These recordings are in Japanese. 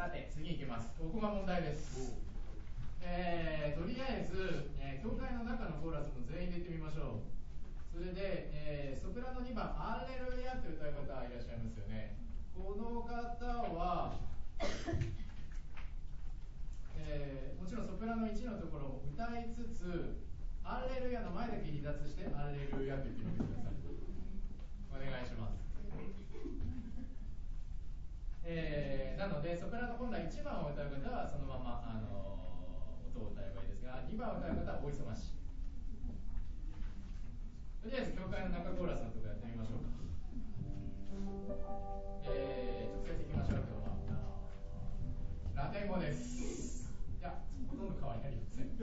さて次いきます。ここが問題です。とりあえず、教会の中のコーラスも全員で言ってみましょう。それで、ソプラノ2番アレルヤという歌い方いらっしゃいますよね。この方は、もちろんソプラノ1のところを歌いつつアレルヤの前だけ離脱してアレルヤと言ってみてください。お願いします。なのでソプラノ本来1番を歌う方はそのまま、音を歌えばいいですが、2番を歌う方はお忙しい。とりあえず教会の中コーラスのところやってみましょうか。直接いきましょう。今日はラテン語です。いや、ほとんど変わりありません。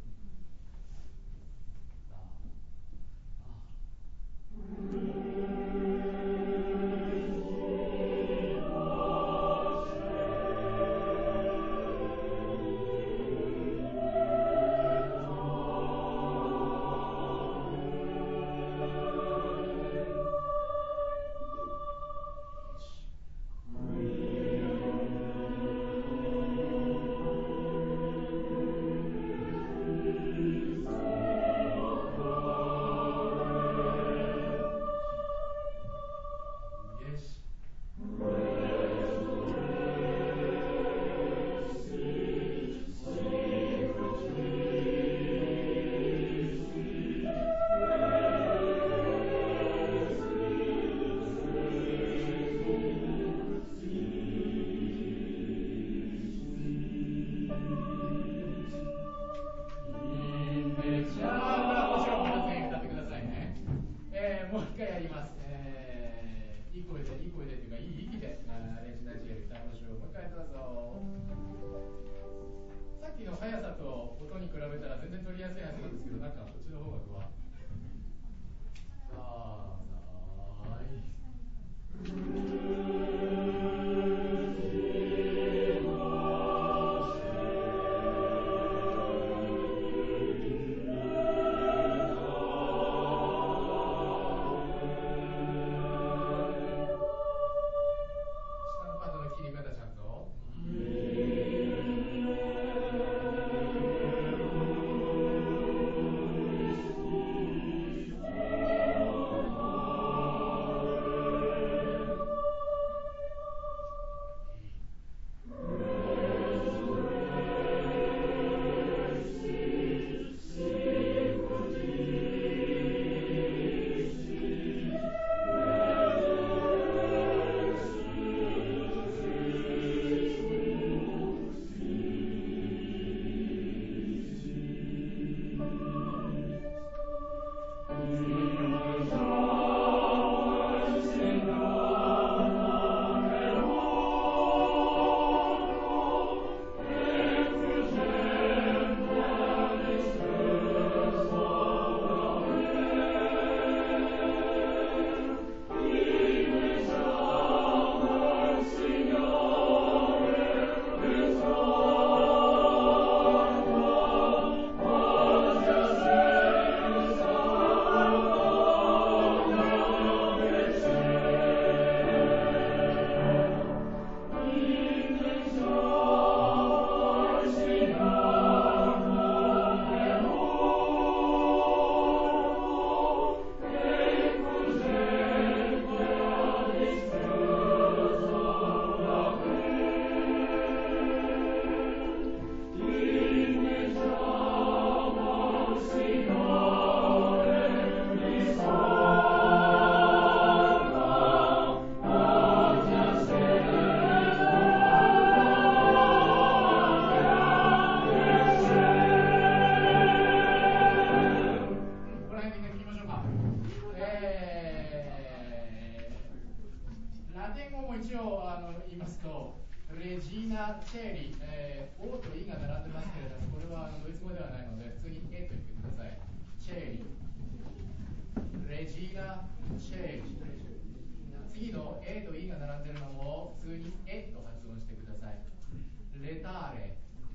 次の A と E が並んでるのも普通にえと発音してください。レターレ、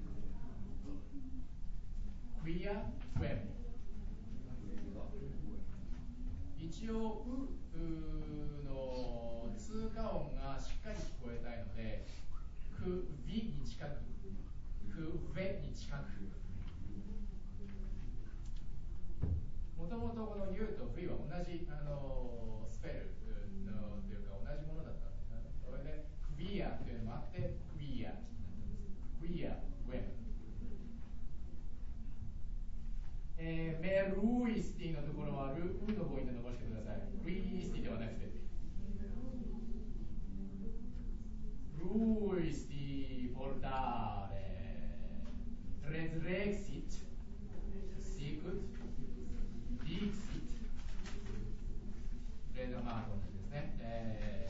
クイア、フェム。一応うの通過音がしっかり聞こえたいのでクビ近く、クベに近く。もともとこの U と V は同じスペルのというか同じものだったんですね。それでクビアというのもあってクビアになったんです。クビアウェブ。メルイスティのところはルーの母音で伸ばしてください。ルイスティではなくてルイスティポルターレレズレクシットシークッディクシットレーザーマーク同じですね。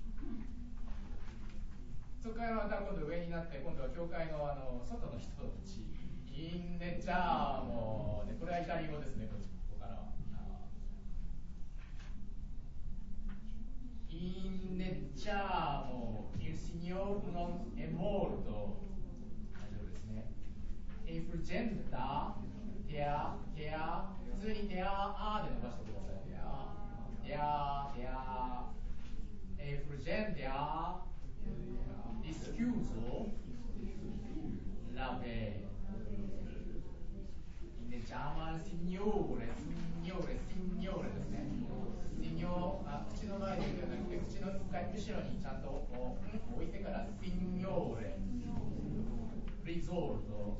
そこからまた今度上になって今度は教会の外の人たちインネチャーモでこれはイタリア語ですね。ここからはインネチャーモil signor non è morto 大丈夫ですね。インフルジェンタテア普通にテアで伸ばしてください。テアインフルジェンテアディスキューゾラベジャーマンシニョーレですね。シニョー、口の前で言うのではなくて、口の一回後ろにちゃんと置いてからシニョーレ、リゾルト。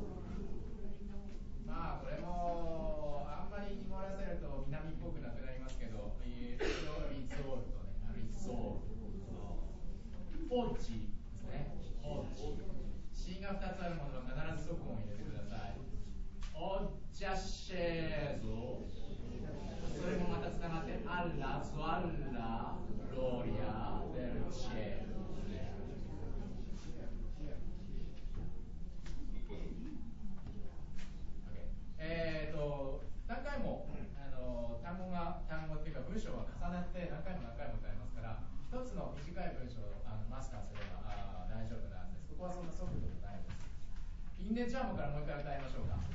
まあこれもあんまり濁らせると南っぽくなくなりますけど、リゾルトね、リゾルト。オッチですね。オッチ。C が2つあるものは必ず即音を入れてください。オッチャシェーゾ。それもまたつながってアッラ、ゾアッラ、ロリア、ベルチェー。何回も単語っていうか文章が重なって何回も歌いますから一つの短い文章をマスターすれば大丈夫なんです。ここはそんな速度もないです。インネチャームからもう一回歌いましょうか。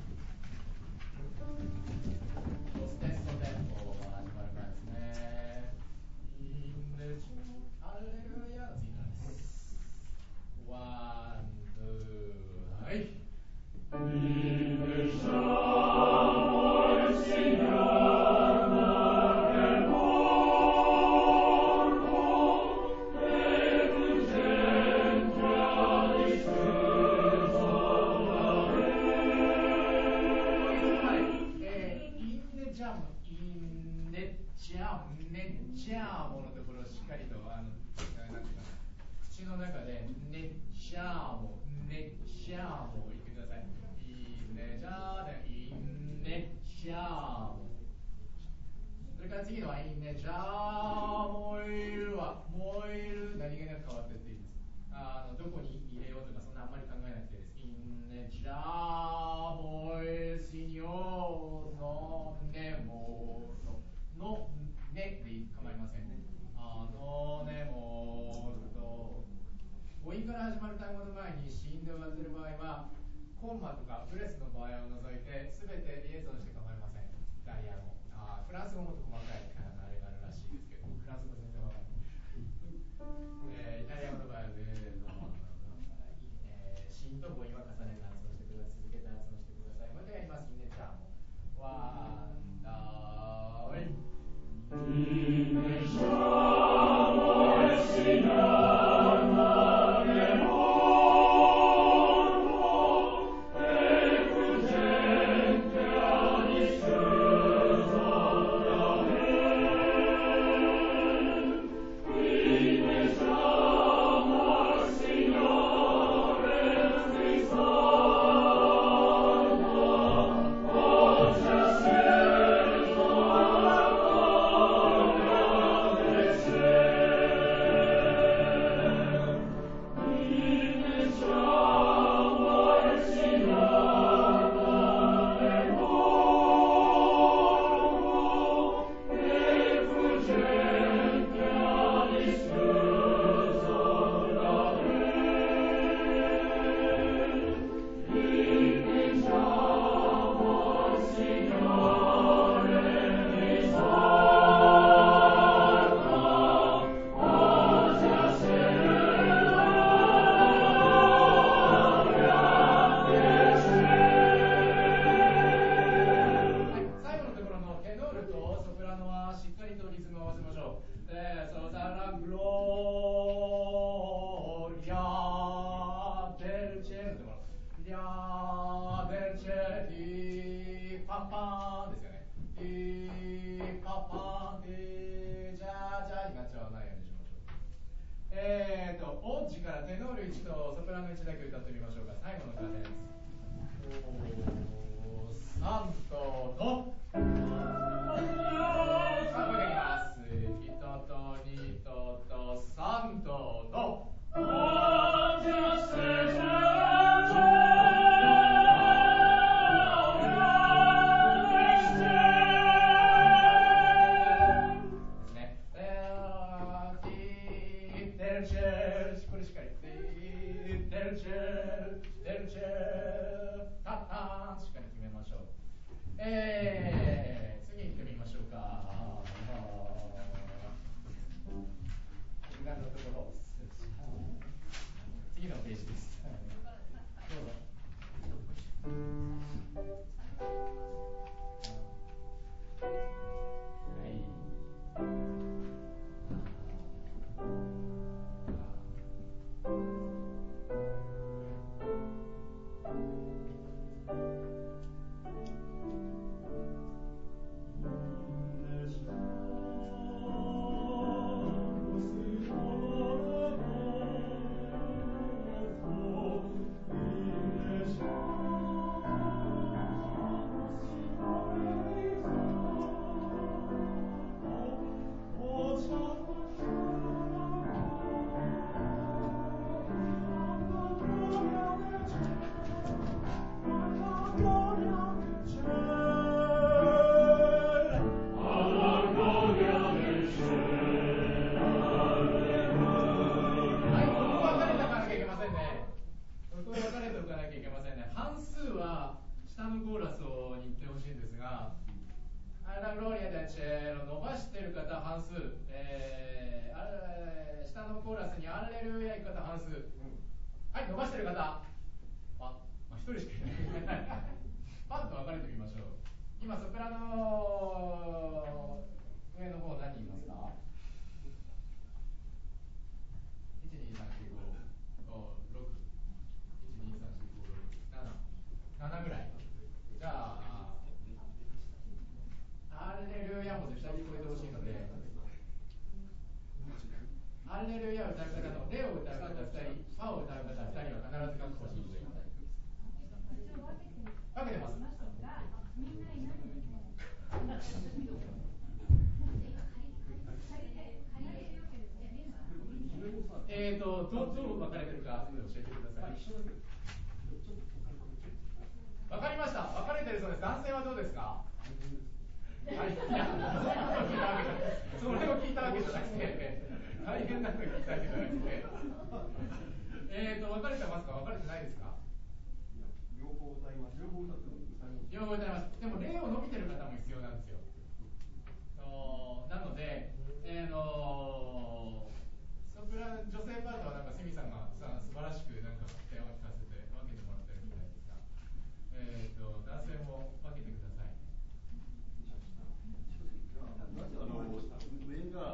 ロステストテンポが始まるからですね。インネチャームアレルヤの次なんです。ワン、ツー、はい。インネチャームシニョジャーモのところをしっかりと口の中でネジャーモ言ってください。インネジャーでインネジャーモ。それから次のはインネジャーモイルはモイル何気なく変わっていっていいです。どこに入れようとかそんなあんまり考えなくていいです。インネジャーモイルシニョノネモのねで構いませんね。ねもと母音から始まる単語の前に子音で終わっている場合はコンマとかプレスの場合を除いて全てリエゾンして構いません。イタリア語フランス語もっと細かいあれがあるらしいですけどフランス語全然わかんないイタリア語の場合は全然子音と母音は重ねて発音してください。続けて発音してください。もう一回やります。インネチャーモワンダーイインネチャーッチからテノール1とソプラノ1だけ歌ってみましょうか。最後の歌です。サントとさあ声がきます。1と2とサントと次行ってみましょうか。次のページです。どうぞ。はい。下のコーラスにアレルヤ行く方半数、はい、伸ばしてる方一人しかいないパンと分かれてみましょう。今ソプラノ上の方何人いますか？1234567ぐらい。じゃあアレルヤも絶対聞こえてほしいので、アレルヤを歌う方のレを歌う方2人、ファを歌う方2人は必ず確保してください。分けてます。どう分かれてるか後で教えてください。分かりました。分かれてるそうです。男性はどうですか？はい、いや、それを聞いたわけじゃなくて、大変なのを聞いたわけじゃなくて、分かれてますか？分かれてないですか？ 両方歌います。 両方歌います。でも例を伸びてる方も必要なんですよ。なので、ソプラ女性パートはなんかセミさんが素晴らしくなんか手を聞かせて分けてもらってるみたいですが、男性も分けてください。 上が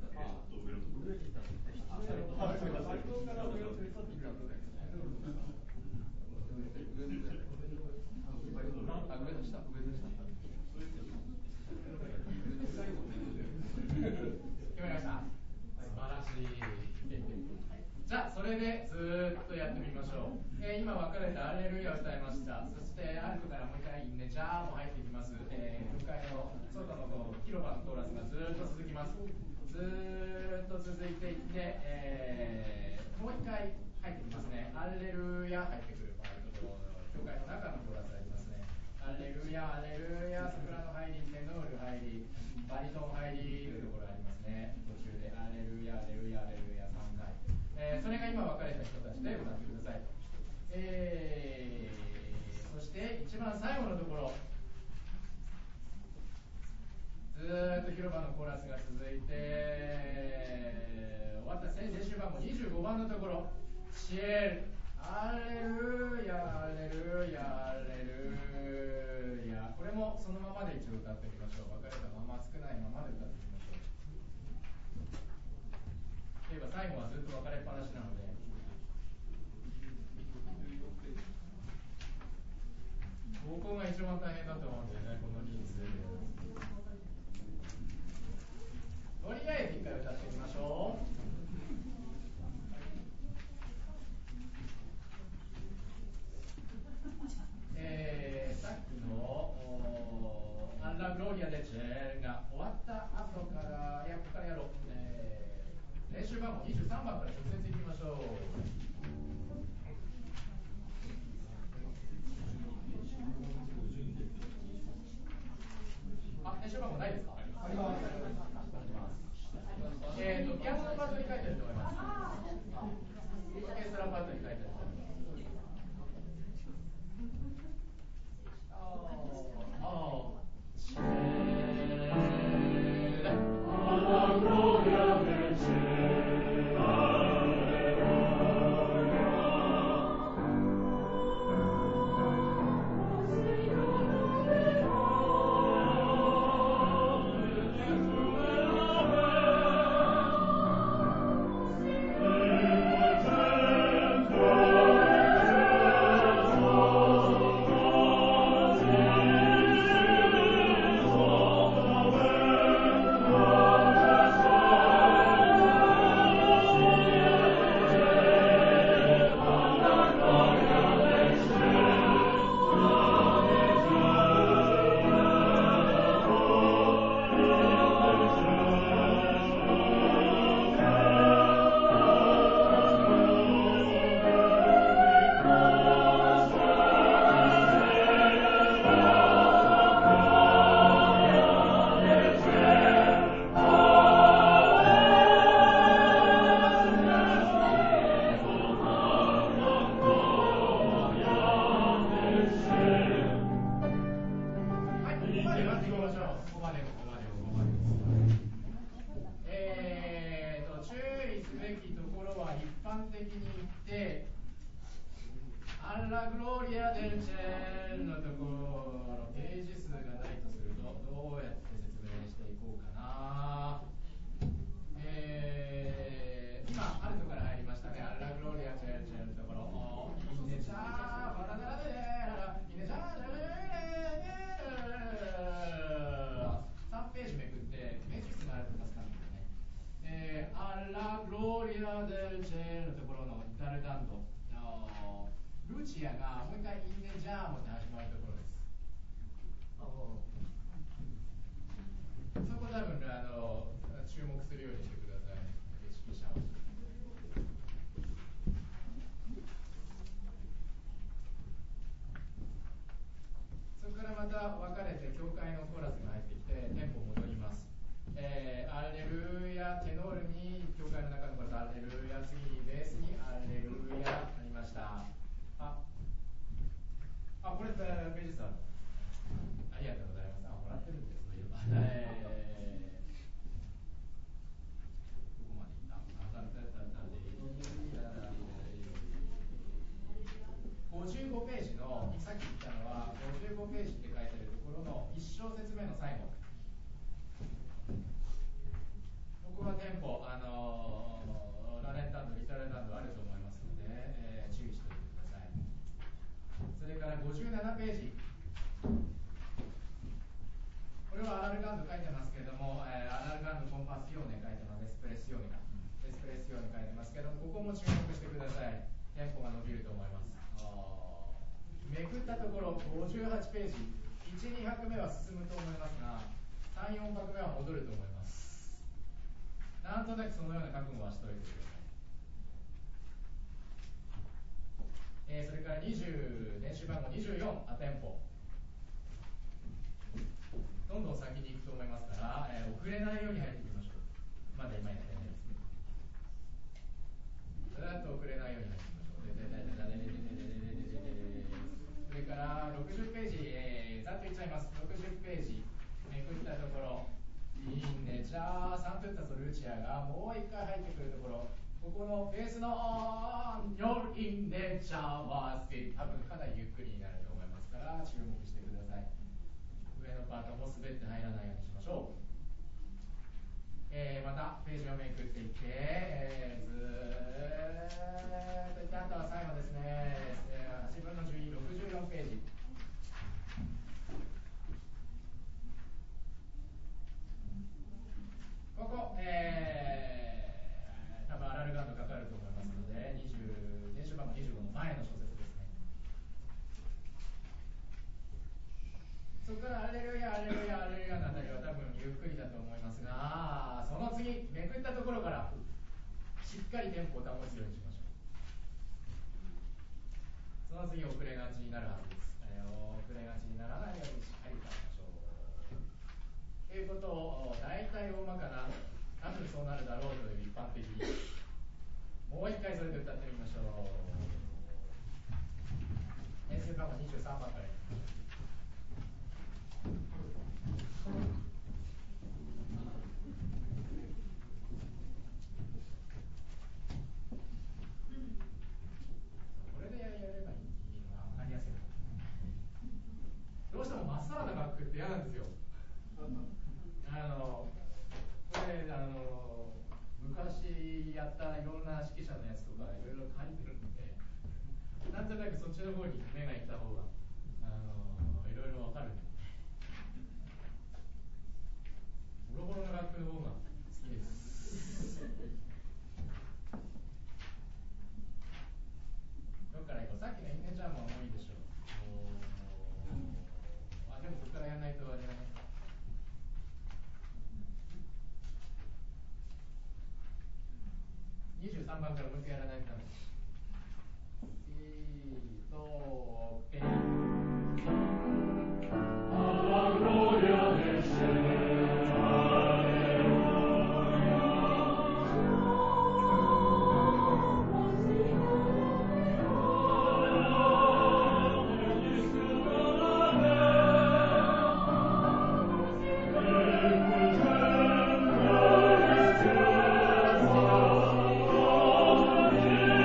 決まりました。素晴らしい。じゃあそれでずっとやってみましょう。今分かれたアレルヤを歌いました。そしてアルトからもう一回ねジャーも入ってきます。教会の外の広場のコーラスがずっと続きます。ずっと続いていって、もう一回入ってきますね。アレルヤ入ってくる教会の中のコーラスありますね。アレルヤアレルヤ、ソプラノ入り、テノール入り、バリトン入りというところありますね。途中でアレルヤアレルヤアレルヤ3回、それが今分かれた人たちで歌ってください。そして一番最後のところ、ずーっと広場のコーラスが続いて、終わった全集番号25番のところ、シエルアレルヤアレルヤアレルヤ、これもそのままで一応歌ってみましょう。分かれたまま、少ないままで歌ってみましょう。例えば最後はずっと分かれっぱなしなので、ここが一番大変だと思うんだよね、この人数。とりあえず一回歌ってみましょう。 ルタンドルチアがもう一回インネジャーモで始まるところです。そこ多分注目するようにしてください、指揮者は。そこからまた分かれて教会のコーラスが入ってきてテンポ戻ります。アレルヤテノールに教会の中のコーラスアレルヤ、次にベースにアレルヤありました。これページさんありがとうございます。もらってるんです。そういえばどこまでいった55ページのさっき言ったのは55ページって書いてあるところの1小節目の最後、ここはテンポラレンタンドリタレンタンドあると思いますので、注意しておいてください。それから57ページ、これはアラルガンド書いてますけども、アラルガンドコンパスヨーネ書いてます。エスプレッシヨーネ書いてますけども、ここも注目してください。テンポが伸びると思います。めくったところ58ページ、1、2拍目は進むと思いますが、3、4拍目は戻ると思います。なんとなくそのような覚悟はしておいてください。それから20、練習番号24、アテンポ。どんどん先に行くと思いますから、遅れないように入っていきましょう。まだ今やってないですね。ずっと遅れないように入っていきましょう。それから60ページ、ざっと言っちゃいます。60ページ、めくったところ、インネチャー、サントゥッタソルチアがもう一回入ってくるところ、ここのベースのヨルインネチャーは多分かなりゆっくりになると思いますから注目してください。上のパートも滑って入らないようにしましょう。またページをめくっていって、ずーっといって、あとは最後ですね、8分の12、64ページ。ここ、多分アラルガンドかかると思いますので、練習番号25の前の小節ですね。そこからアレルヤ、アレルヤ、アレルヤのあたりは多分ゆっくりだと思いますが、その次、めくったところからしっかりテンポを保つようにしましょう。その次、遅れがちになるはずです。遅れがちにならないようにしっかり歌いましょう。ということを、大体大まかな、多分そうなるだろうという一般的に、もう一回それで歌ってみましょう。練習番号23番からいきましょう。これでやればいいのが分かりやすい。どうしてもまっさらな楽譜って嫌なんですよ。これ昔やったいろんな指揮者のやつとかいろいろ書いてるんで、なんとなくそっちの方に目がいった方がいろいろ分かるんで、ボロボロの楽譜の方が好きです。どっから行こう。さっきのインネチャームはもういいでしょう。でもここからやらないとあれだね。23番からもう一回やらないとダメです。 Amen.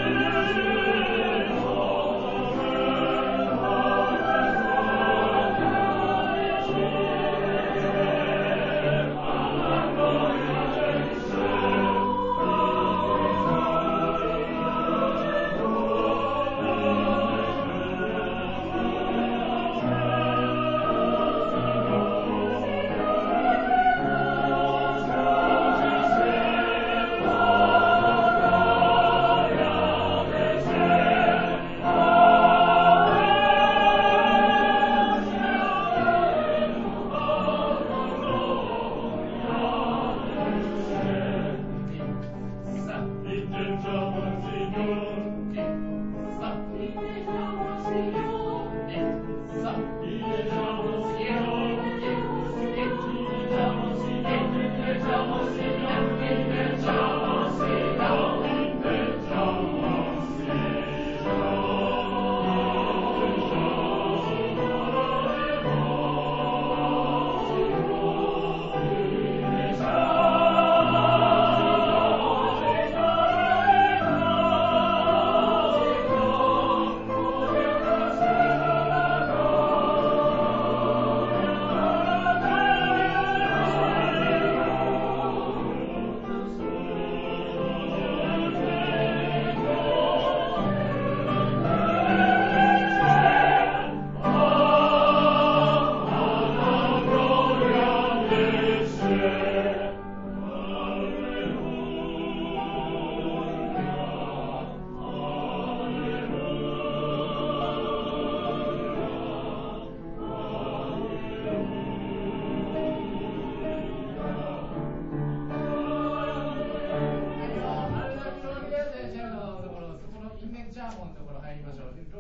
ジャーモンのところ入りましょう。ロ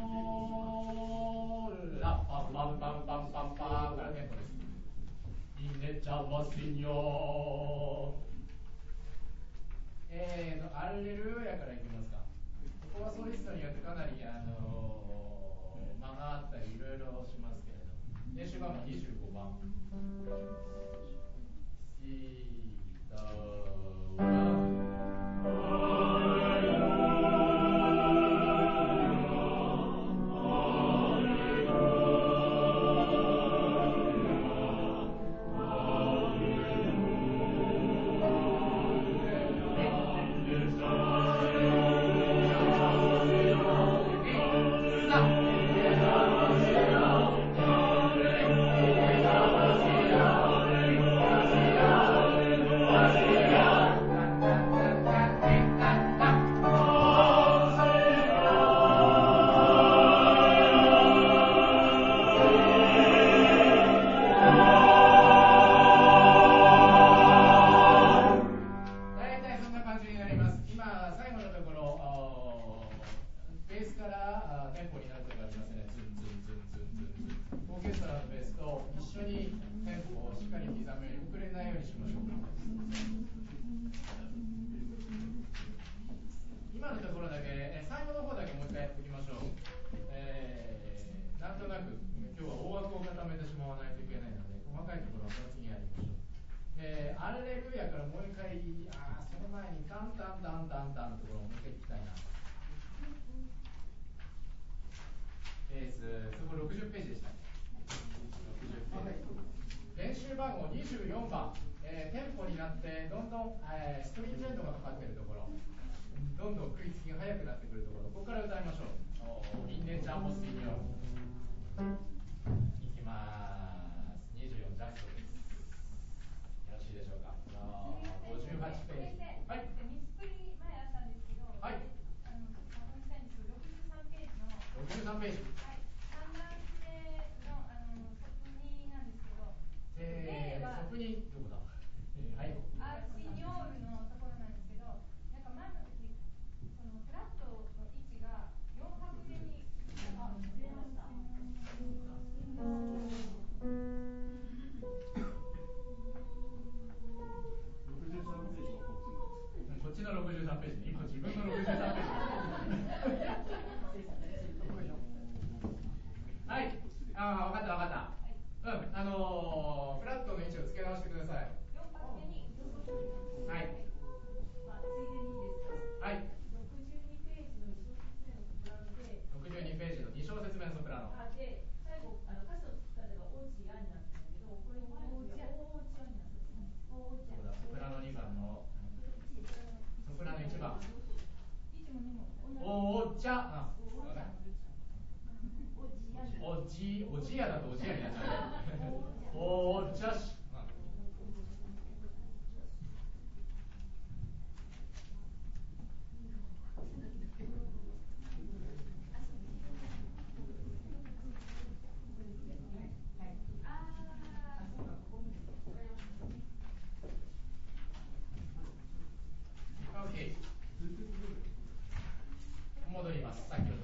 ーラパンパンパンパンパンパンからテンポです。インネチャマシニョアレルヤからいきますか。ここはソリストによってかなり間があったりいろいろしますけれど、練習番号25番。シータ24番、テンポになってどんどん、ストリンジェンドがかかっているところ、どんどん食いつきが速くなってくるところ、ここから歌いましょう。インデンチャーモスティニョいきます。24ジャストです。よろしいでしょうか。58ページ。はい。 ミスプリ前あったんですけど、 はい。 確認したいんですけど、63ページの 63ページ。 はい。3段目の即任なんですけど、例は即任どこだ。はい。 シニョールのところなんですけど、なんか前の時そのフラットの位置が4拍目にずれました。 こっちの63ページ、今自分の63ページ。はい、分かった分かった。フラットの位置を付け直してください。 4拍目にはい。 ついでにいいですか。 はい。 62ページの2小節目のソプラノで、 62ページの2小節目のソプラノ。 で、最後歌詞を作ったのがオーチアになってるんだけど、これ前の時はオーチアになってる。 そうだ、ソプラノ2番のソプラノ1番。 1も2もお茶。おじやだとおじやになっちゃう。お茶し。戻ります。さっきの